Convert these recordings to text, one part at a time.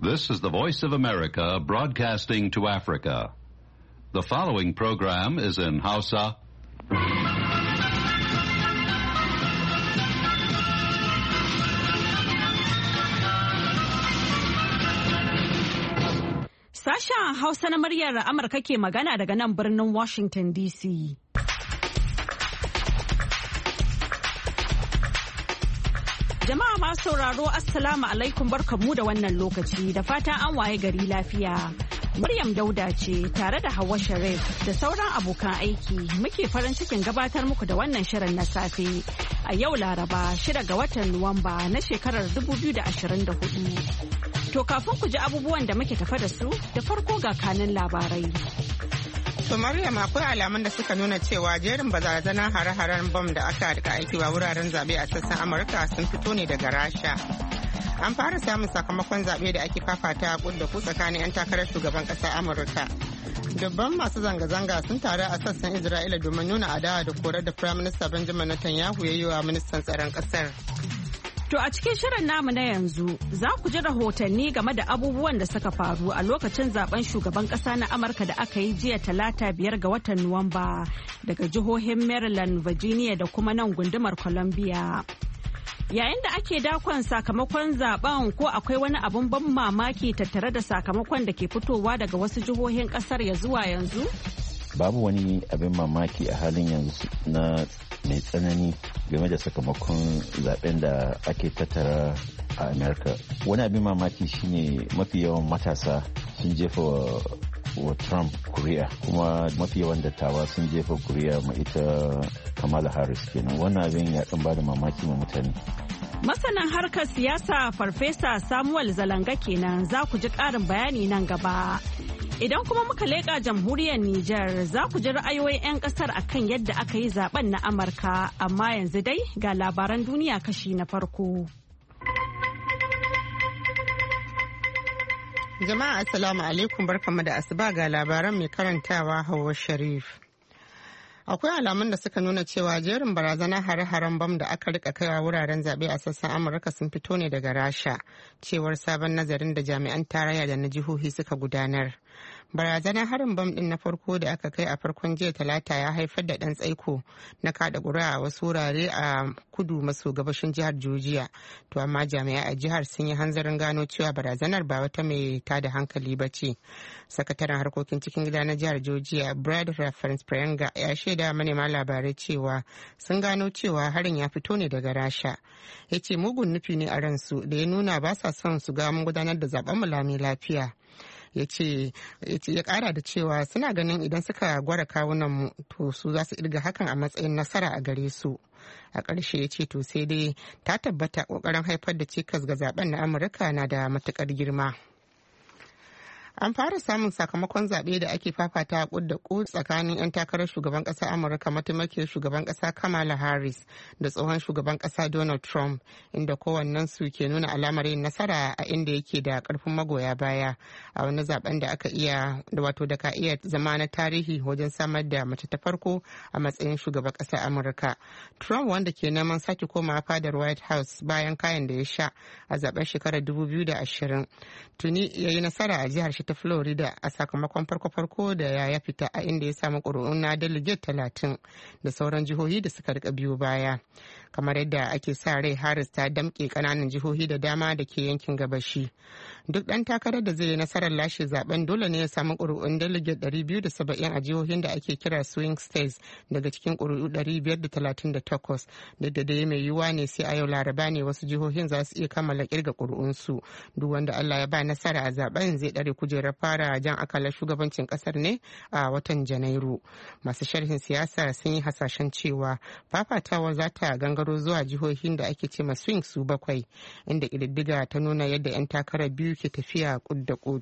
This is the Voice of America broadcasting to Africa. The following program is in Hausa. Sashen Hausa na muryar Amurka ke magana daga nan birnin Washington DC. Jama'a masu sauraro Assalamu alaikum barkamu da wannan lokaci da fatan an waye gari lafiya. Maryam Dauda ce tare da Hauwa Sharif da sauran abokan aiki muke farin cikin gabatar muku da wannan shirin na safe a yau Laraba 6 ga watan Nuwamba na shekarar 2024. To kafin ku ji abubuwan da muke tafa da su da farko ga kanin labarai. To Maryam, akwai alamun da suka nuna cewa jerin barazanar hare-haren bom da aka rika aiki wa wuraren zabe a sassan Amurka sun fito ne daga Rasha. An fara samun sakamakon zabe da ake fafata a da ku tsakanin 'yan takarar shugaban ƙasar Amurka. Dubban masu zanga-zanga sun taru a sassan Isra'ila domin nuna adawa da korar da Firaminista Benjamin Netanyahu ya yi wa ministan tsaron ƙasar. To a cikin shirin namu na yanzu za ku ji rahotanni game da abubuwan da suka faru a lokacin zaben shugaban kasa na Amurka da aka yi jiya Talata 5 ga watan Nuwamba daga jihohin Maryland, Virginia da kuma nan gundumar Columbia. Yayin da ake dakon sakamakon zaben ko akwai wani abun ban mamaki tattare da sakamakon da ke fitowa daga wasu jihohin kasar ya zuwa yanzu? Babu wani abin mamaki a halin yanzu na mai tsanani game da sakamakon zaben da ake tattara a Amerika. Wani abin mamaki shine mafi yawan matasa sun jefa wa Trump kuri'a, kuma mafi yawan dattawa sun jefa kuri'a ma ita Kamala Harris kenan. Wannan abin ya dan bada mamaki ma mutane. Masanan harkar siyasa Farfesa Samuel Zalanga kenan, za ku ji ƙarin bayani nan gaba. Idan kuma muka leƙa jamhuriyar Nijar, za ku ji ra'ayoyin 'yan ƙasar akan yadda aka yi zaben na Amurka, amma yanzu dai ga labaran duniya kashi na farko. Jama'a Assalamu alaikum, barkamu da asuba, ga labaran mai karantawa Hauwa Sharif. Akwai alamun da suka nuna cewa jerin barazanar hare-haren bam da aka rika kaiwa wuraren zaɓe a sassan Amurka sun fito ne daga Rasha, cewar sabon nazarin da jami'an tarayya da na jihohi suka gudanar. Barazanar harin bam din na farko da aka kai a farkon jiya Talata ya haifar da ɗan tsaiko na kada ƙuri'a a wasu wurare a kudu maso gabashin jihar Georgia. To amma jami'ai a jihar sun yi hanzarin gano cewa barazanar ba wata mai tada hankali ba ce. Sakataren harkokin cikin gida na jihar Georgia, Brad Raffensperger, ya shaida manema labarai cewa sun gano cewa harin ya fito ne daga Rasha. Ya ce mugun nufi ne a ransu da ya nuna ba sa son su ga mun gudanar da zaben mu lami lafiya. Ya kara da cewa suna ganin idan suka gwara kawunan mu to su za su irga hakan a matsayin nasara a gare su. A ƙarshe ya ce to sai dai ta tabbata ƙoƙarin haifar da cikas ga zaben na Amurka na da matuƙar girma. An fara samun sakamakon zaɓe da ake fafata a da tsakanin 'yan takarar shugaban ƙasa Amurka, mataimakiyar shugaban ƙasa Kamala Harris da tsohon shugaban ƙasa Donald Trump, inda kowannen su ke nuna alamar yin nasara a inda yake da ƙarfin magoya baya a wani zaben da ka iya zama na tarihi wajen samar da mace ta farko a matsayin shugaban ƙasar Amurka. Trump, wanda ke neman sake komawa fadar White House bayan kayan da ya sha a zaben shekarar 2020, tuni ya yi nasara a jihar ta Florida a sakamakon farko-farko da ya fita, a inda ya samu ƙuri'un na delegate 30 da sauran jihohi da suka rika biyo baya. Kamar yadda ake sa rai, Harris ta damƙe ƙananan jihohi da dama da ke yankin gabashi. Duk ɗan takarar da zai yi nasarar lashe zaben dole ne ya samu ƙuri'un delegate 270 a jihohin da ake kira swing states daga cikin ƙuri'u 538. Duk da dai mai yiwuwa ne sai a yau Laraba ne wasu jihohin za su iya kammala ƙirga ƙuri'unsu. Duk wanda Allah ya ba nasara a zaben zai ɗare kujerar fara jan akalar shugabancin ƙasar ne a watan Janairu. Masu sharhin siyasa sun yi hasashen cewa fafatawar za ta gangaro zuwa jihohin da ake ce ma swing su 7, inda ƙididdiga ta nuna yadda 'yan takarar biyu ke tafiya kud da kud.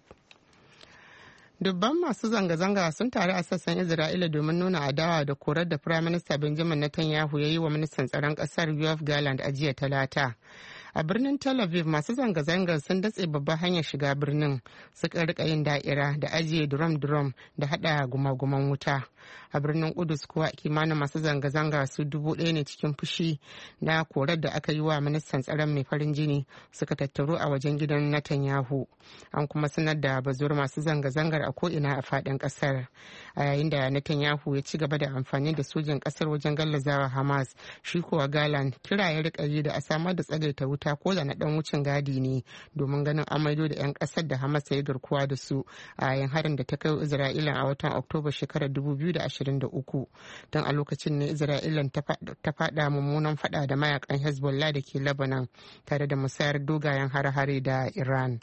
Dubban masu zanga-zanga sun taru a sassan Isra'ila domin nuna adawa da korar da Firaminista Benjamin Netanyahu ya yi wa ministan tsaron ƙasar Yoav Gallant a jiya Talata. A birnin Tel Aviv masu zanga-zangar sun datse babbar hanyar shiga birnin, suka rika yin da'ira da ajiye drum da hada gumaguman wuta. A birnin Kudus kuwa kimanin masu zanga-zanga su 1,000 ne cikin fushi na korar da aka yi wa ministan tsaron mai farin jini suka tattaru a wajen gidan Netanyahu. An kuma sanar da bazuwar masu zanga-zangar a ko'ina a fadin kasar. A yayin da Netanyahu ya ci gaba da amfani da sojin kasar wajen gallazawa Hamas, shi kuwa Gallant kira ya rika yi da a samar da tsagaita wuta ko da na dan wucin gadi ne domin ganin amaido da 'yan kasar da Hamas ya yi garkuwa da su a yayin harin da ta kai Isra'ila a watan Oktoba shekarar 2023. Don a lokacin ne Isra'ila ta fada mummunan fada da mayakan Hezbollah da ke Lebanon tare da musayar dogayen hare-hare da Iran.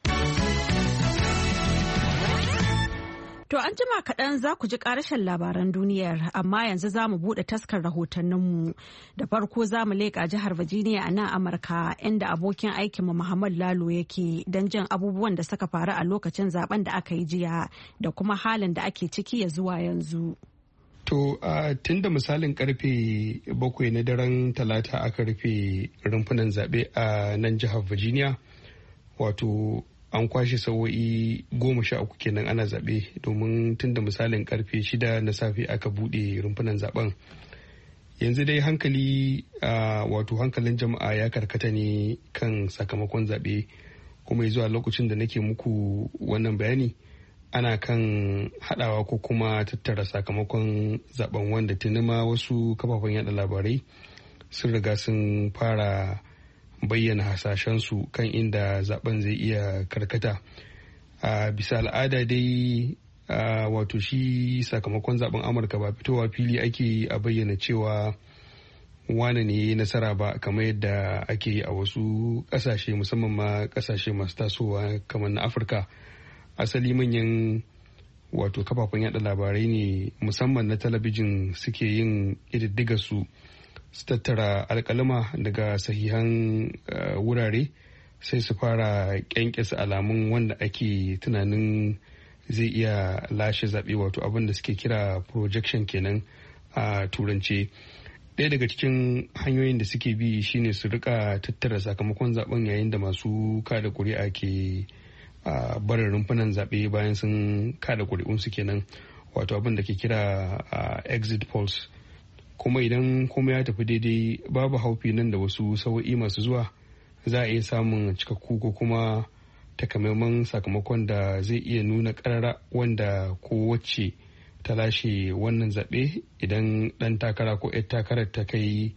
To an jima kaɗan za ku ji ƙarashin labaran duniyar, amma yanzu za mu buɗe taskar rahotanninmu. Da farko za mu leƙa jihar Virginia a nan Amurka, inda abokin aikinmu Muhammad Lalo yake don jin abubuwan da suka faru a lokacin zaben da aka yi jiya da kuma halin da ake ciki ya zuwa yanzu. To tun da misalin karfe 7 na daren talata aka rufe rumfunan zaɓe a nan jihar Virginia, wato an kwashe sa'o'i 13 kenan ana zaɓe, domin tun da misalin karfe 6 na safe aka buɗe rumfunan zaɓen. Yanzu dai hankalin jama'a ya karkata ne kan sakamakon zaɓe, kuma zuwa lokacin da nake muku wannan bayani ana kan haɗawa ko kuma tattara sakamakon zaben, wanda tuni ma wasu kafafen yada labarai sun riga sun fara bayyana hasashensu kan inda zaben zai iya karkata. A bisa al'ada dai wato shi sakamakon zaben Amurka ba fitowa fili ake a bayyana cewa wane ne nasara ba, kamar yadda ake yi a wasu ƙasashe, musamman ma ƙasashe masu tasowa kamar na Afirka. Asali manyan wato kafafen yada labarai ne musamman na talabijin suke yin ƙididdigar su tattara alkalama daga sahihan wurare, sai su fara kyankyasa alamun wanda ake tunanin zai iya lashe zaɓe, wato abin da suke kira projection kenan a turance. Ɗaya daga cikin hanyoyin da suke bi shine su rika tattara sakamakon zaben yayin da masu kada ƙuri'a ke barin rumfunan zaɓe bayan sun kada ƙuri'unsu kenan, wato abin da ke kira exit polls. Kuma idan kuma ya tafi daidai babu haufi nan da wasu sa'o'i masu zuwa za a iya samun cikakku ko kuma takamaiman sakamakon da zai iya nuna karara wanda ko wacce ta lashe wannan zaɓe idan ɗan takara ko 'yar takarar ta kai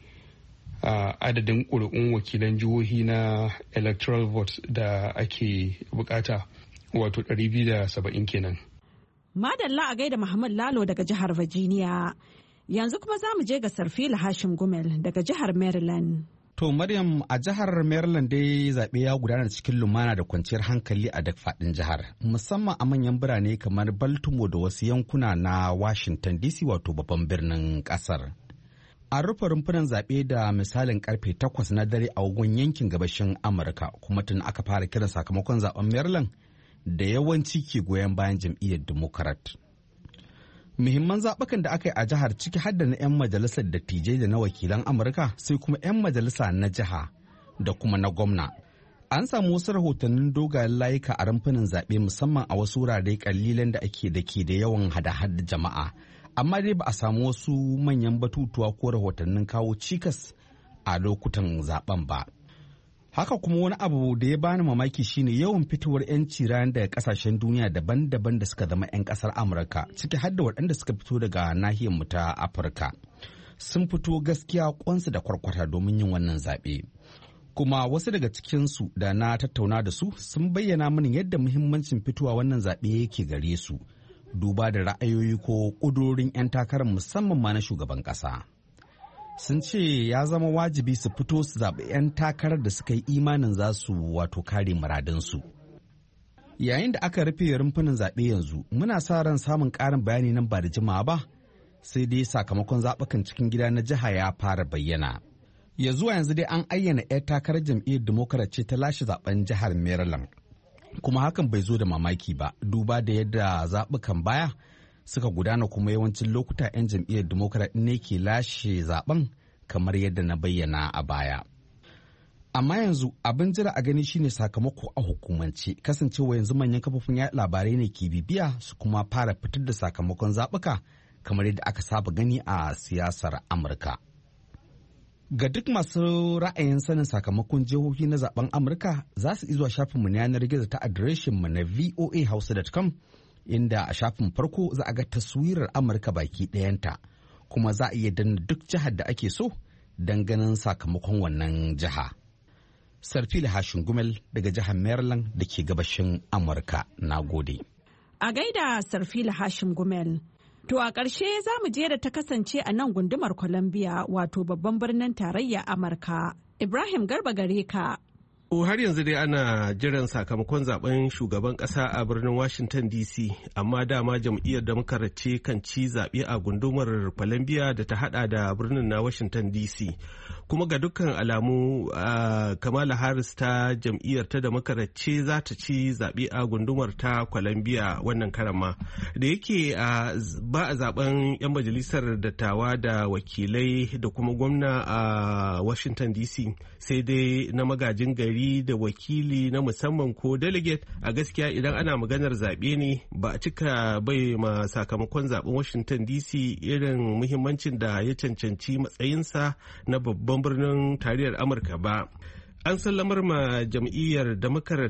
adadin ƙuri'un wakilan jihohi na electoral votes da ake bukata, wato 270 kenan. Madalla a gaida Muhammad Lalo daga jihar Virginia. Yanzu kuma za mu je ga Sarfila Hashim Gumel daga jihar Maryland. To Maryam, a jihar Maryland dai zaɓe ya gudana cikin lumana da kwanciyar hankali a duk faɗin jihar, musamman a manyan birane kamar Baltimore da wasu yankuna na Washington DC, wato babban birnin ƙasar. An rufe rumfunan zaɓe da misalin karfe 8 na dare a wagon yankin gabashin Amurka, kuma tun aka fara kiran sakamakon zaben Maryland da yawanci ke goyon bayan jam'iyyar Democrat. Muhimman zaɓukan da aka yi a jihar, ciki har da na 'yan majalisar dattijai da na wakilan Amurka, sai kuma 'yan majalisa na jiha da kuma na gwamna. An samu wasu rahotannin dogayen layuka a rumfunan zaɓe, musamman a wasu wurare kalilan da ke da yawan hada-hada jama'a. Amma dai ba a samu wasu manyan batutuwa ko rahotannin kawo cikas a lokutan zaben ba. Haka kuma wani abu da ya bani mamaki shine yawan fitowar 'yanci ran daga kasashen duniya daban-daban da suka zama 'yan kasar Amurka, ciki har da waɗanda suka fito daga nahiyar mu ta Afirka. Sun fito gaskiya kwansu da kwarkwata domin yin wannan zaɓe. Kuma wasu daga cikinsu da na tattauna da su sun bayyana mini yadda muhimmancin fitowa wannan zaɓe yake gare su, duba da ra'ayoyi ko ƙudurorin 'yan takarar musamman ma na shugaban ƙasa. Sun ce ya zama wajibi su fito su zaɓi 'yan takarar da suka yi imanin za su wato kare muradinsu. Yayin da aka rufe rumfunan zaɓe yanzu, muna sa ran samun ƙarin bayani nan ba da jimawa ba, sai dai sakamakon zaɓukan cikin gida na jiha ya fara bayyana. Ya zuwa yanzu dai an ayyana 'yar takarar jam'iyyar Democrat ce ta lashe zaɓen jihar Maryland. Kuma hakan bai zo da mamaki ba, duba da yadda zaɓukan baya suka gudana, kuma yawancin lokuta 'yan jam'iyyar Democrat ne ke lashe zaben kamar yadda na bayyana a baya. Amma yanzu abin jira a gani shine sakamako a hukumance, kasancewa yanzu manyan kafofin yaɗa labarai ne ke bibiya su kuma fara fitar da sakamakon zaɓuka kamar yadda aka saba gani a siyasar Amurka. Ga duk masu ra'ayin sanin sakamakon jihohi na zaben Amurka za su zuwa shafinmu na yanar gizo ta adireshinmu na voahausa.com, inda a shafin farko za a ga taswirar Amurka baki ɗayanta, kuma za a iya danna duk jihar da ake so don ganin sakamakon wannan jiha. Sarfila Hashin Gumel daga jihar Maryland da ke gabashin Amurka. Na gode. A gaida Sarfila Hashim Gumel. To a ƙarshe za mu je da ta kasance a nan gundumar Columbia, wato babban birnin tarayya Amurka. Ibrahim Garba gare ka. Har yanzu dai ana jiran sakamakon zaben shugaban kasa a birnin Washington DC, amma dama jam'iyyar Democrat ce kan ci zaɓe a gundumar Columbia da ta hada da birnin na Washington DC. Kuma ga dukkan alamu Kamala Harris ta jam'iyyar ta Democrat ce za ta ci zaɓe a gundumar ta Columbia wannan karama. Da yake ba a zaben 'yan majalisar dattawa da wakilai da kuma gwamna a Washington DC, sai dai na magajin gari da wakili na musamman ko delegate. A gaskiya idan ana maganar zaɓe ne ba a cika bai ma sakamakon zaɓen Washington DC irin muhimmancin da ya cancanci matsayinsa na babban birnin tarayyar Amurka ba. An sallamar ma jam'iyyar Democrat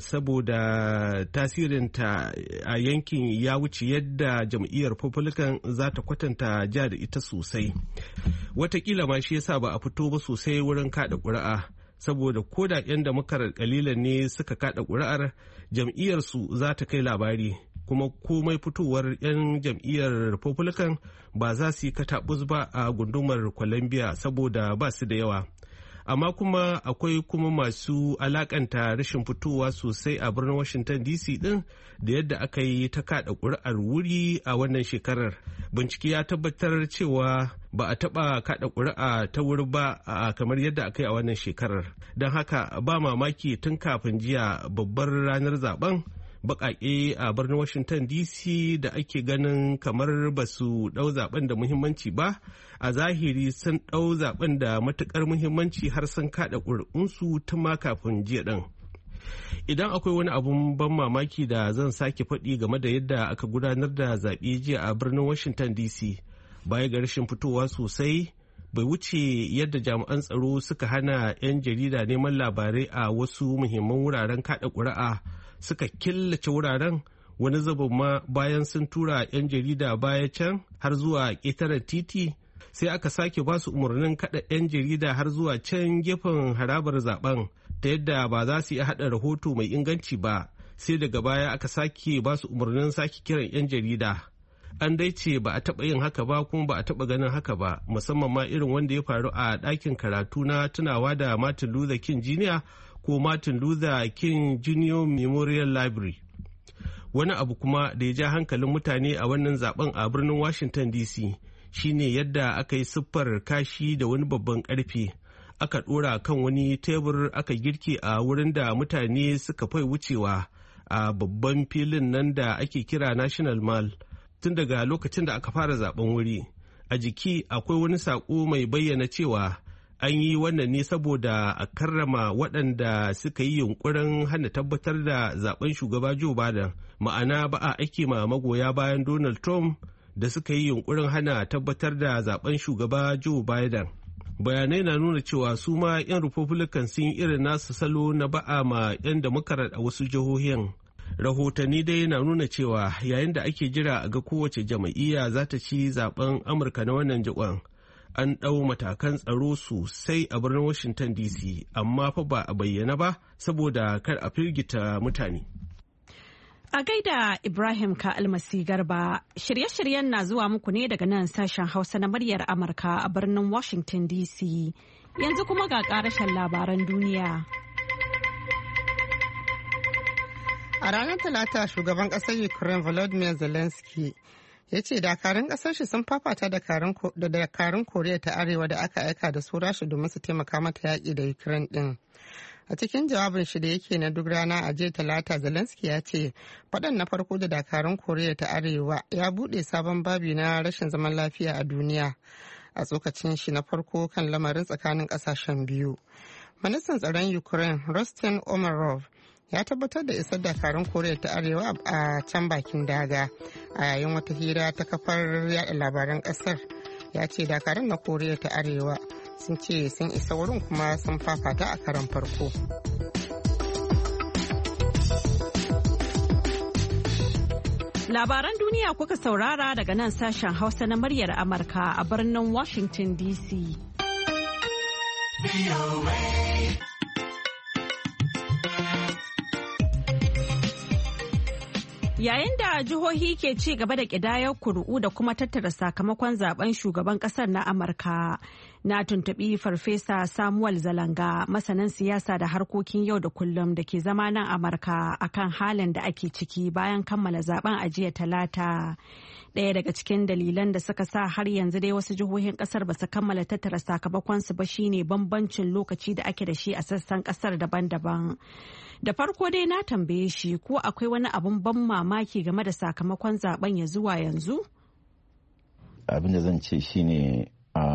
saboda tasirinta a yankin ya wuce yadda jam'iyyar Republican za ta kwatanta ja da ita sosai. Watakila ma shi yasa ba a fito ba sosai wurin kaɗa ƙuri'a. Saboda koda 'yan Democrat kalilan ne suka kada ƙuri'ar, jam'iyyarsu za ta kai labari, kuma komai fitowar 'yan jam'iyyar Republican ba za su yi kataɓus ba a gundumar Columbia saboda ba su da yawa. Amma kuma akwai kuma masu alakanta rashin fitowa sosai a birnin Washington DC din da yadda aka yi ta kada ƙuri'ar wuri a wannan shekarar. Bincike ya tabbatar cewa ba a taɓa kada ƙuri'a ta wuri ba kamar yadda aka yi a wannan shekarar. Don haka ba mamaki tun kafin jiya babbar ranar zaben baƙaƙe a birnin Washington DC da ake ganin kamar ba su ɗau zaben da muhimmanci ba, a zahiri sun ɗau zaben da matuƙar muhimmanci har sun kaɗa ƙuri'unsu tun ma kafin jiya ɗin. Idan akwai wani abun ban mamaki da zan sake faɗi game da yadda aka gudanar da zaɓe jiya a birnin Washington DC, baya ga rashin fitowa sosai, bai wuce yadda jami'an tsaro suka hana 'yan jarida neman labarai a wasu muhimman wuraren kaɗa ƙuri'a, suka killace wuraren, wani zubin ma bayan sun tura 'yan jarida baya can har zuwa ƙetaren titi, sai aka sake ba su umarnin kaɗa 'yan jarida har zuwa can gefen harabar zaben, ta yadda ba za su iya haɗa rahoto mai inganci ba, sai daga baya aka sake ba su umarnin sake kiran 'yan jarida. An dai ce ba a taɓa yin haka ba kuma ba a taɓa ganin haka ba, musamman ma irin wanda ya faru a ɗakin karatu na tunawa da Martin Luther King Jr. ko Martin Luther King Jr. Memorial Library. Wani abu kuma da ya ja hankalin mutane a wannan zaben a birnin Washington DC shine yadda aka yi siffar kashi da wani babban ƙarfe, aka ɗora kan wani tebur aka girke a wurin da mutane suka fai wucewa a babban filin nan da ake kira National Mall. Tun daga lokacin da aka fara zaben wuri, a jiki akwai wani saƙo mai bayyana cewa an yi wannan ne saboda a karrama waɗanda suka yi yunkurin hana tabbatar da zaben shugaba Joe Biden, ma'ana ba a ake ma magoya bayan Donald Trump da suka yi yunkurin hana tabbatar da zaben shugaba Joe Biden. Bayanai na nuna cewa su ma 'yan Republican sun yi irin nasu salo na ba'a ma 'yan Democrat a wasu jihohin. Rahotanni dai na nuna cewa yayin da ake jira a ga kowace jam'iyya za ta ci zaben Amurka na wannan jikon, an ɗau matakan tsaro sosai a birnin Washington DC, amma fa ba a bayyana ba saboda kar a firgita mutane. A gaida Ibrahim ka almasi garba, shirye-shiryen na zuwa muku ne daga nan sashen Hausa na muryar Amurka a birnin Washington DC. Yanzu kuma ga ƙarashen labaran duniya. A ranar Talata, shugaban ƙasar Ukraine Volodymyr Zelensky ya ce dakarun ƙasar shi sun fafata da dakarun Koriya ta Arewa da aka aika da su Rasha domin su taimaka mata yaƙi da Ukraine ɗin. A cikin jawabin shi da yake na duk rana a jiya Talata, Zelensky ya ce faɗan na farko da dakarun Koriya ta Arewa ya buɗe sabon babi na rashin zaman lafiya a duniya a tsokacin shi na farko kan lamarin tsakanin ƙasashen biyu. Ministan tsaron Ukraine Rustem Umerov ya tabbatar da isar dakarun Koriya ta Arewa a can bakin daga a yayin wata hira ta kafar yada labaran kasar. Ya ce dakarun na Koriya ta Arewa sun ce sun isa wurin kuma sun fafata a karan farko. Labaran duniya kuka saurara daga nan sashen Hausa na muryar Amurka a birnin Washington DC. Yayin da jihohi ke ci gaba da ƙidayar kuri'u da kuma tattara sakamakon zaben shugaban ƙasar na Amurka, na tuntuɓi Farfesa Samuel Zalanga, masanin siyasa da harkokin yau da kullum da ke zama nan Amurka, akan halin da ake ciki bayan kammala zaben a jiya Talata. Ɗaya daga cikin dalilan da suka sa har yanzu dai wasu jihohin ƙasar ba su kammala tattara sakamakonsu ba shine bambancin lokaci da ake da shi a sassan ƙasar daban-daban. Da farko dai na tambaye shi ko akwai wani abun ban mamaki game da sakamakon zaben ya zuwa yanzu? Abin da zan ce shine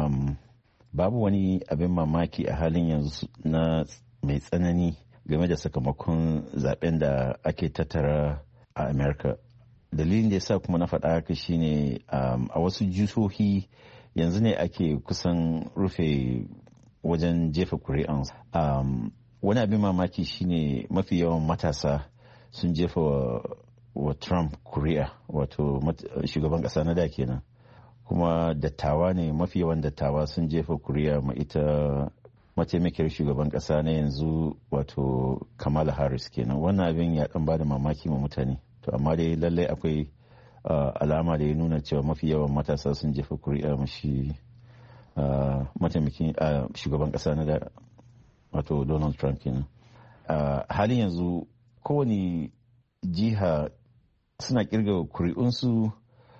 babu wani abin mamaki a halin yanzu na mai tsanani game da sakamakon zaben da ake tattara a Amerika. Dalilin da ya sa kuma na faɗa haka shine a wasu jihohi yanzu ne ake kusan rufe wajen jefa kuri'an. Wani abin mamaki shine mafi yawan matasa sun jefa wa Trump kuri'a, wato shugaban ƙasa na da kenan. Kuma dattawa ne, mafi yawan dattawa sun jefa kuri'a ma ita mataimakiyar shugaban ƙasa na yanzu, wato Kamala Harris kenan. Wannan abin ya ɗan bada mamaki ma mutane. To amma dai lallai akwai alama da ya nuna cewa mafi yawan matasa sun jefa kuri'a mashi mataimakin shugaban ƙasa na da, wato Donald Trump kenan. Halin yanzu kowane jiha suna kirga kuri'unsu,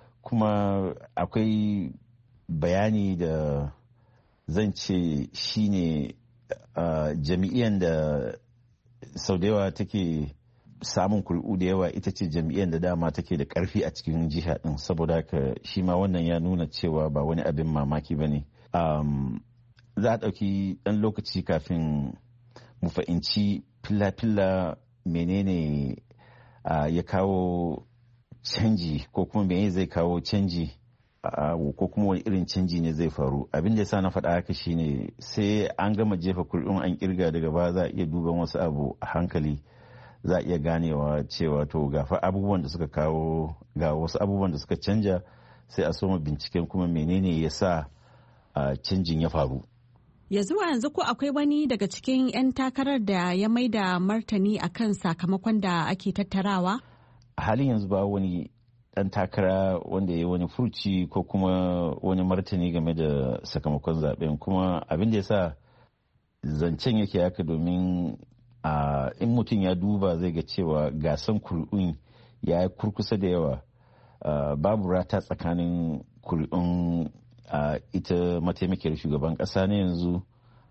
kuma akwai bayani da zan ce shine jami'iyyar da sau da yawa take samun kuri'u da yawa ita ce jam'iyyar da dama take da karfi a cikin jiha din, saboda haka shi ma wannan ya nuna cewa ba wani abin mamaki ba ne. Za a ɗauki ɗan lokaci kafin mu fahimci filla-filla menene ya kawo canji, ko kuma menene zai kawo canji, ko kuma wani irin canji ne zai faru. Abin da ya sa na faɗa haka shine sai an gama jefa kuri'un an kirga, daga ba za a iya duban wasu abu a hankali, za a iya ganewa cewa to gafa abubuwan da suka kawo, ga wasu abubuwan da suka canja, sai a soma binciken kuma menene ya sa canjin ya faru. Ya zuwa yanzu ko akwai wani daga cikin 'yan takarar da ya maida martani akan sakamakon da ake tattarawa? A halin yanzu ba wani ɗan takara wanda ya yi wani furci ko kuma wani martani game da sakamakon zaben. Kuma abin da ya sa zancen yake haka domin in mutum ya duba zai ga cewa gasan kuri'un ya yi kurkusa da yawa. Babu rata tsakanin kuri'un ita mataimakiyar shugaban ƙasa na yanzu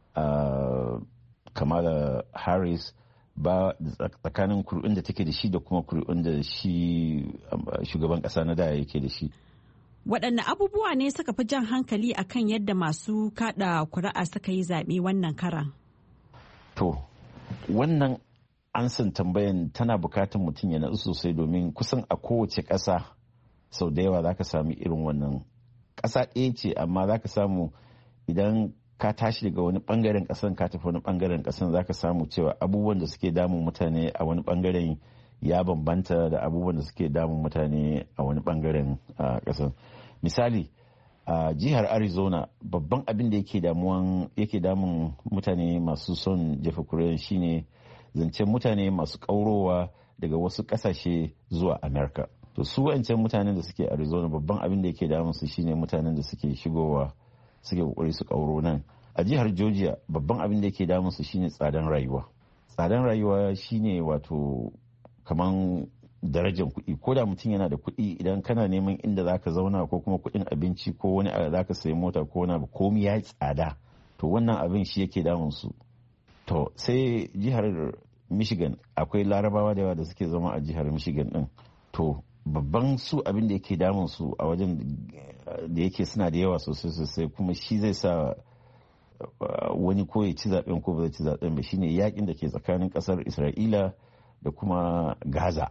Kamala Harris, ba tsakanin kuri'un da take da shi da kuma kuri'un da shi shugaban ƙasa na da yake da shi. Waɗanne abubuwa ne suka fi jan hankali akan yadda masu kaɗa kuri'a suka yi zaɓe wannan karan? To, wannan ansan tambayan tana bukatar mutum ya natsu sosai, domin kusan a kowace ƙasa sau da yawa za ka sami irin wannan. Ƙasa ɗaya ce, amma za ka samu idan ka tashi daga wani ɓangaren ƙasan ka tafi wani ɓangaren ƙasan, za ka samu cewa abubuwan da suke damun mutane a wani ɓangaren ya bambanta da abubuwan da suke damun mutane a wani ɓangaren ƙasan. Misali, a jihar Arizona, babban abin da yake damun mutane masu son jefa kuri'a shine zancen mutane masu ƙaurowa daga wasu ƙasashe zuwa Amerika. To su wancan mutanen da suke Arizona, babban abin da yake damun su shine mutanen da suke shigowa, suke kokari su kauro nan. A jihar Georgia, babban abin da yake damun su shine tsadan rayuwa. Tsadan rayuwa shine wato kaman darajar kuɗi. Ko da mutum yana da kuɗi, idan kana neman inda zaka zauna ko kuma kuɗin abinci ko wani zaka sayi mota ko wani abu, komai ya tsada. To wannan abin shi yake damun su. To sai jihar Michigan, akwai larabawa da yawa da suke zama a jihar Michigan din. To babban su abin da yake damun su a wajen da yake suna da yawa sosai kuma shi zai sa wani ko ya ci zaben ko ba zai ci zaben ba shine yakin da ke tsakanin kasar Isra'ila da kuma Gaza.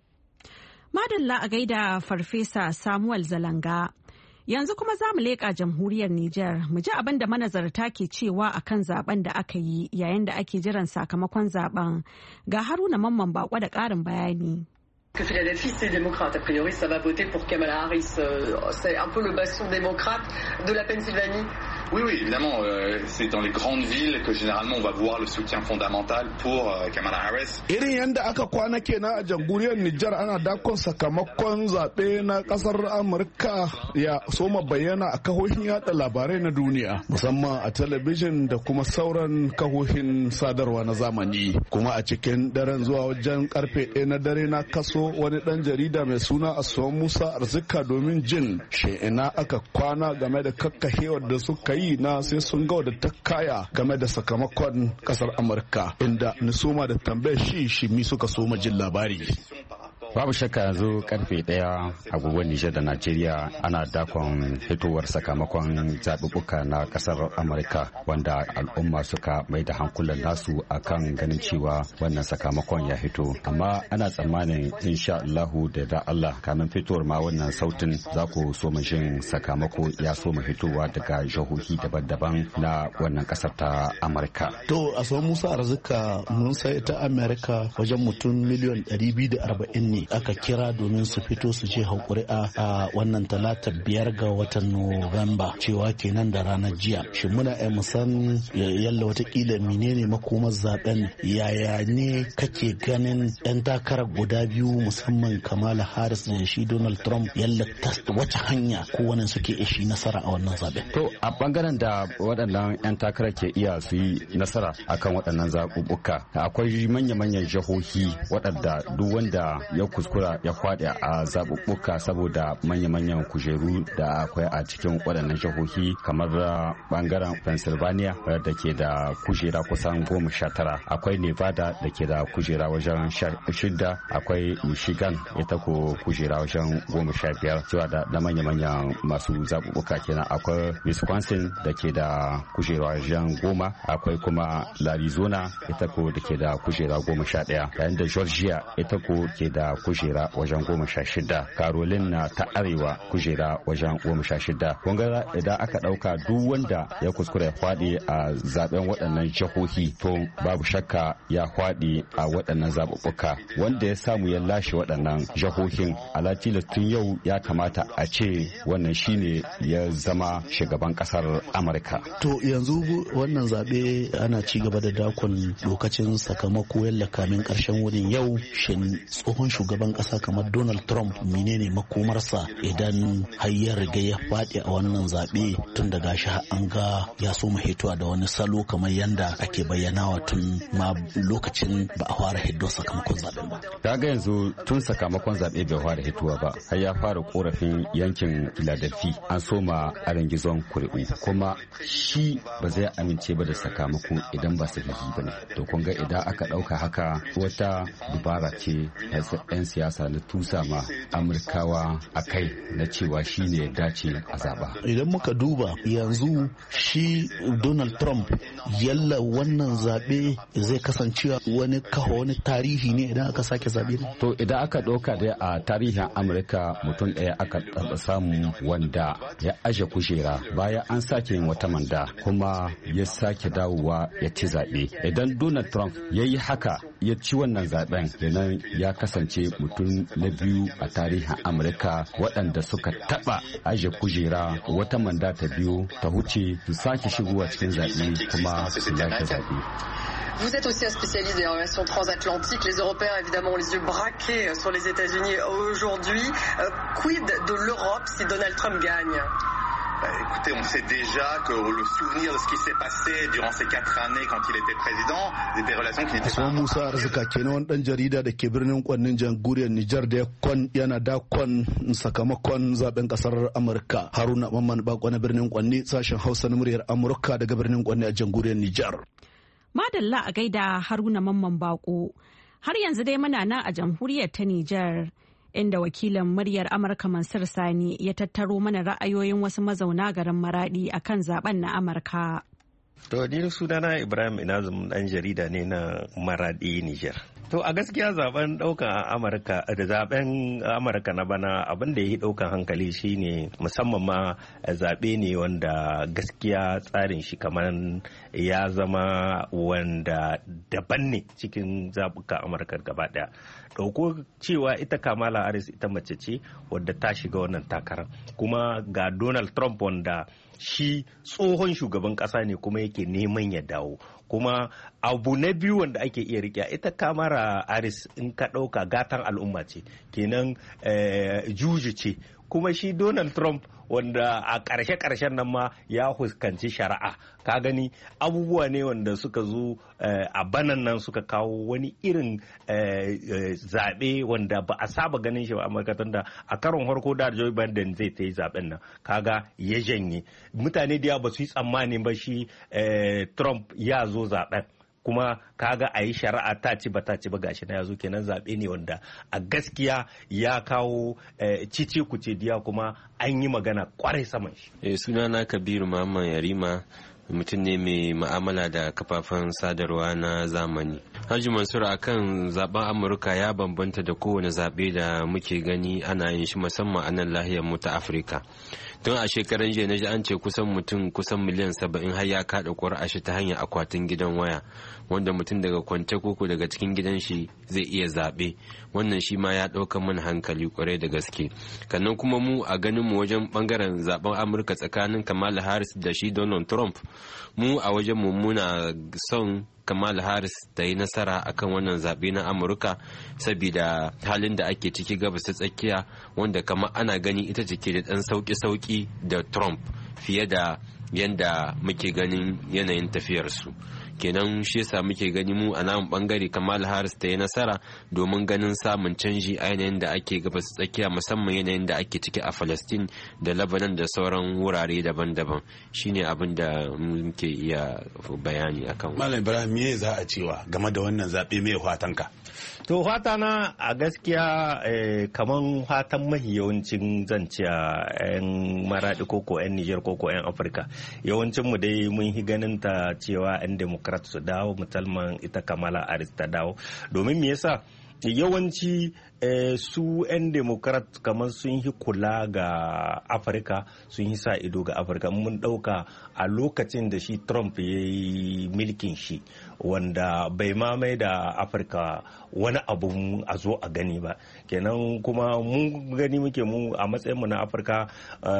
Madalla a gaida Farfesa Samuel Zalanga. Yanzu kuma za mu leƙa jamhuriyar Nijar mu ji abin da manazarta ke cewa a kan zaben da aka yi yayin da ake jiran sakamakon zaben. Ga Haruna Mamman Bako da ƙarin bayani. Que Philadelphie, c'est démocrate. A priori, ça va voter pour Kamala Harris. C'est un peu le bastion démocrate de la Pennsylvanie. Oui, évidemment. C'est dans les grandes villes que généralement on va voir le soutien fondamental pour Kamala Harris. Irin yadda aka kwana kenan a jamhuriyar Nijar ana dakon sakamakon zaɓe na ƙasar Amurka ya soma bayyana a kahohin yada labarai na duniya, musamman a talabijin da kuma sauran kahohin sadarwa na zamani. Kuma a cikin daren zuwa wajen karfe 1 na dare na kaso wani dan jarida mai suna Asuwan Musa Arzika domin jin ina aka kwana game da kakkahewar da suka yi na sai sun ga da ta kaya game da sakamakon kasar Amurka, inda ni soma da tambayar shi mi suka soma jin labari. Babu shakka yanzu karfe 1 agogon Nijar da Najeriya ana dakon fitowar sakamakon zaɓuɓɓuka na ƙasar Amurka, wanda al'umma suka mai da hankulan nasu akan ganin cewa wannan sakamakon ya fito. Amma ana tsammanin insha Allahu da Allah kamin fitowar ma wannan sautin za ku so mu jin sakamako ya so mu fitowa daga jihohi daban-daban na wannan ƙasar ta Amurka. To a so Musa Arzika mun sai ta Amurka wajen mutum miliyan 240 ne aka kira domin su fito su je haƙuri'a a wannan talata 5 ga watan Nuwamba, cewa kenan da ranar jiya. Shin muna musan yalla watakila menene makomar zaben, yaya ne kake ganin 'yan takarar guda biyu musamman Kamala Harris da shi Donald Trump yalla wace hanya kowane suke ishi nasara a wannan zaben? To a bangaren da waɗannan 'yan takarar ke iya su yi nasara akan waɗannan zaɓuɓɓuka, akwai manya-manyan jihohi waɗanda duk wanda ya kuskura ya kwaɗe a zaɓuɓɓuka saboda manya-manyan kujeru da akwai a cikin waɗannan jihohi, kamar bangaren Pennsylvania da ke da kujera kusan 19, akwai Nevada da ke da kujera wajen 6, akwai Michigan ita ko kujera wajen 15, cewa da manya-manyan masu zaɓuɓɓuka kenan. Akwai Wisconsin da ke da kujera wajen 10, akwai kuma Arizona ita ko da ke da kujera 11, yayin da Georgia ita ko ke da kujera wajen 16, Carolina ta Arewa kujera wajen 16. Kunga idan aka dauka duk wanda ya kuskura ya faɗi a zaben waɗannan jihohi, to babu shakka ya faɗi a waɗannan zaɓuɓɓuka. Wanda ya samu ya lashe waɗannan jihohin alatila tun yau ya kamata a ce wannan shine ya zama shugaban ƙasar Amurka. To yanzu wannan zaɓe ana ci gaba da dakon lokacin sakamako yalla kamin ƙarshen wurin yau. Shin tsohon shugaban ƙasa kamar Donald Trump menene makomarsa idan har ya riga ya faɗi a wannan zaɓe, tun daga shi an ga ya so hitowa da wani salo kamar yanda ake bayyanawa tun ma lokacin ba a fara hiddo sakamakon zaɓen ba. Kaga yanzu tun sakamakon zaɓe bai fara hitowa ba, har ya fara korafin yankin Philadelphia an soma arangizon kuri'u, kuma shi ba zai amince ba da sakamako idan ba sahihi ba ne. To kun ga idan aka ɗauka haka wata dubara ce 'yan siyasa na tusa ma Amurkawa a kai na cewa shi ne ya dace a zaba. Idan muka duba yanzu shi Donald Trump yalla wannan zaɓe zai kasance wani tarihi ne idan aka sake zaɓe. To idan aka ɗauka dai a tarihin Amurka mutum ɗaya aka taɓa samu wanda ya aje kujera bayan an sake yin wata manda kuma ya sake dawowa ya ci zaɓe. Idan Donald Trump ya yi haka ya ci wannan zaɓen, kenan ya kasance mutum na biyu a tarihin Amurka waɗanda suka taɓa aje kujera wata manda ta biyu ta huce su sake shigowa cikin zaɓe kuma su lashe zaɓe. Vous êtes aussi un spécialiste des relations transatlantiques. Les Européens, évidemment, ont les yeux braqués sur les États-Unis aujourd'hui. Quid de l'Europe si Donald Trump gagne? Écoutez, on sait déjà que le souvenir de ce qui s'est passé durant ces 4 années quand il était président, des relations qui n'étaient pas... Musa Arzika kenan wani dan jarida da ke birnin Kwannin jamhuriyar Nijar da yana dakon sakamakon zaben kasar Amurka. Haruna Mamman Bako na birnin Kwanni, sashen Hausa na muryar Amurka daga birnin Kwanni a jamhuriyar Nijar. Madalla a gaida Haruna Mamman Bako. Har yanzu dai muna nan a jamhuriyar ta Nijar, inda wakilin muryar Amurka Mansur Sani ya tattaro mana ra'ayoyin wasu mazauna garin Maradi akan zaben na Amurka. To ni sunana Ibrahim Inazum dan jarida ne na Maradi Niger. To a gaskiya zaben daukan Amurka da zaben Amurka na bana abin da ya yi daukan hankali shine musamman ma zabe ne wanda gaskiya tsarin shi kamar ya zama wanda daban ne cikin zabuka Amurka gaba daya. Dauko cewa ita Kamala Harris ita mace ce wadda ta shiga wannan takarar, kuma ga Donald Trump wanda shi tsohon shugaban kasa ne kuma yake neman ya dawo. Kuma abu na biyu wanda ake iya rike ita Kamala Harris in ka ɗauka gatan al'umma ce, kenan juji ce. Kuma shi Donald Trump wanda a ƙarshe-ƙarshen nan ma ya fuskanci shari'a, ka gani abubuwa ne wanda suka zo a banan nan suka kawo wani irin zaɓe wanda ba a saba ganin shi ba a makatan da a karon farko da Joe Biden zai ta yi zaɓen nan, kaga ya janye mutane da ba su yi tsammani ba shi Trump ya zo zaɓen, kuma kaga a yi shari'a ta ci ba gashi na yazo, kenan zaɓe ne wanda a gaskiya ya kawo cice kuce diya kuma an yi magana kwarai saman shi. Sunana Kabiru Muhammad Yarima, mutum ne mai ma'amala da kafafen sadarwa na zamani. Haji Mansur, akan zaben Amurka ya bambanta da kowane zaɓe da muke gani ana yin shi musamman a nan lahiyar mu ta Afirka. Tun a shekaran jiya na ji an ce kusan miliyan 70 har ya kaɗa ƙuri'a shi ta hanyar akwatin gidan waya, wanda mutum daga kwance koko daga cikin gidan shi zai iya zaɓe. Wannan shi ma ya ɗauka mana hankali ƙwarai da gaske. Kannan kuma mu a ganin mu wajen ɓangaren zaben Amurka tsakanin Kamala Harris da shi Donald Trump, mu a wajen mu muna son Kamala Harris ta yi nasara akan wannan zaɓe na Amurka saboda halin da ake ciki gabas ta tsakiya, wanda kama ana gani ita ce ke da ɗan sauƙi-sauƙi da Trump fiye da yanda muke ganin yanayin tafiyarsu. Kenan shi yasa muke gani mu a namun bangare Kamala Harris ta yi nasara domin ganin samun canji a yanayin da ake gabas tsakiya, musamman yanayin da ake ciki a Palestine da Lebanon da sauran wurare daban-daban. Shine abin da muke iya bayani akan. Malam Ibrahim, me za a cewa game da wannan zaɓe, me fatanka? To fatana a gaskiya kaman fatan mahi yawancin zanciya 'yan Maradi koko 'yan Niger koko 'yan Afirka, yawancin mu dai mun yi ganin ta cewa 'yan Democrat su dawo, musamman ita Kamala Harris ta dawo. Domin me yasa? Yawanci su 'yan Democrat kamar sun yi kula ga Afirka, sun yi sa ido ga Afirka. Mun ɗauka a lokacin da shi Trump ya yi milkin shi, wanda bai mamaye da Afirka wani abu a zo a gani ba. Kenan kuma mun gani muke mu a matsayinmu na Afirka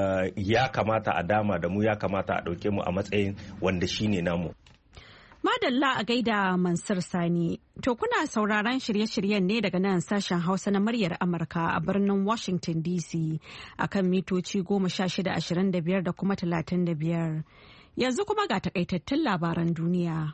ya kamata a dama da mu, ya kamata a ɗauke mu a matsayin wanda shi ne namu. Madalla a gaida Mansur Sani. To kuna sauraron shirye-shiryen ne daga nan sashen Hausa na muryar Amurka a birnin Washington DC akan mitoci 1625 da kuma 35. Yanzu kuma ga takaitattun labaran duniya.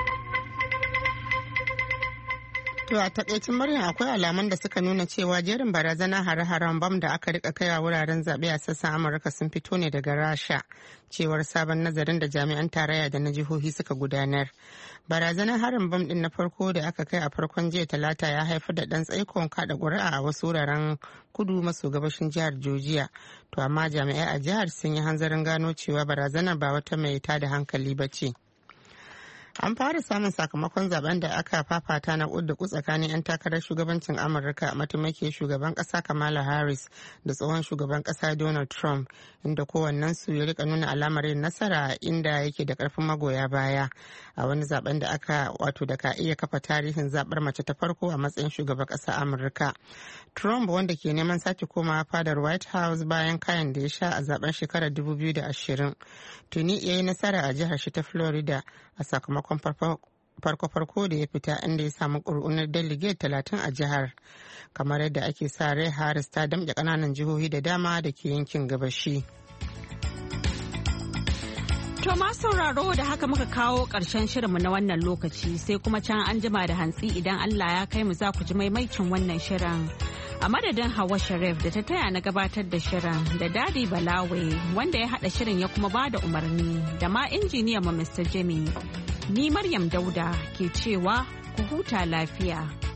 To a takaicin murya akwai alaman da suka nuna cewa jerin barazana hare-haren bam da aka rika kaiwa wuraren zaɓe a sassan Amurka sun fito ne daga Rasha, cewar sabon nazarin da jami'an tarayya da na jihohi suka gudanar. Barazanar harin bam din na farko da aka kai a farkon jiya Talata ya haifar da ɗan tsaikon kada ƙuri'a a wasu wuraren kudu maso gabashin jihar Georgia. To amma jami'ai a jihar sun yi hanzarin gano cewa barazanar ba wata mai tada hankali ba ce. An fara samun sakamakon zaben da aka fafata na da tsakanin 'yan takarar shugabancin Amurka, mataimakiyar shugaban kasa Kamala Harris da tsohon shugaban kasa Donald Trump, inda kowannensu ya rika nuna alamar yin nasara inda yake da karfin magoya baya a wani zaben da aka da ka iya kafa tarihin zabar mace ta farko a matsayin shugaban kasa Amurka. Trump, wanda ke neman sake komawa fadar White House bayan kayan da ya sha a zaben shekarar 2020, tuni ya yi nasara a jihar shi ta Florida a sakamakon farko da ya fita, inda ya samu ƙuri'unar delegate 30 a jihar, kamar yadda ake sa rai Harris ta damƙe ƙananan jihohi da dama da ke yankin gabashi. To ma sauraro, da haka muka kawo ƙarshen shirinmu na wannan lokaci, sai kuma can an jima da hantsi idan Allah ya kai mu za ku ji maimaicin wannan shirin. A madadin Hawa Sharif da ta taya na gabatar da shirin, da Dadi Balawe wanda ya haɗa shirin ya kuma ba da umarni, da ma injiniyan mu Mr. Jimmy. Ni Maryam Dauda ke cewa ku huta lafiya.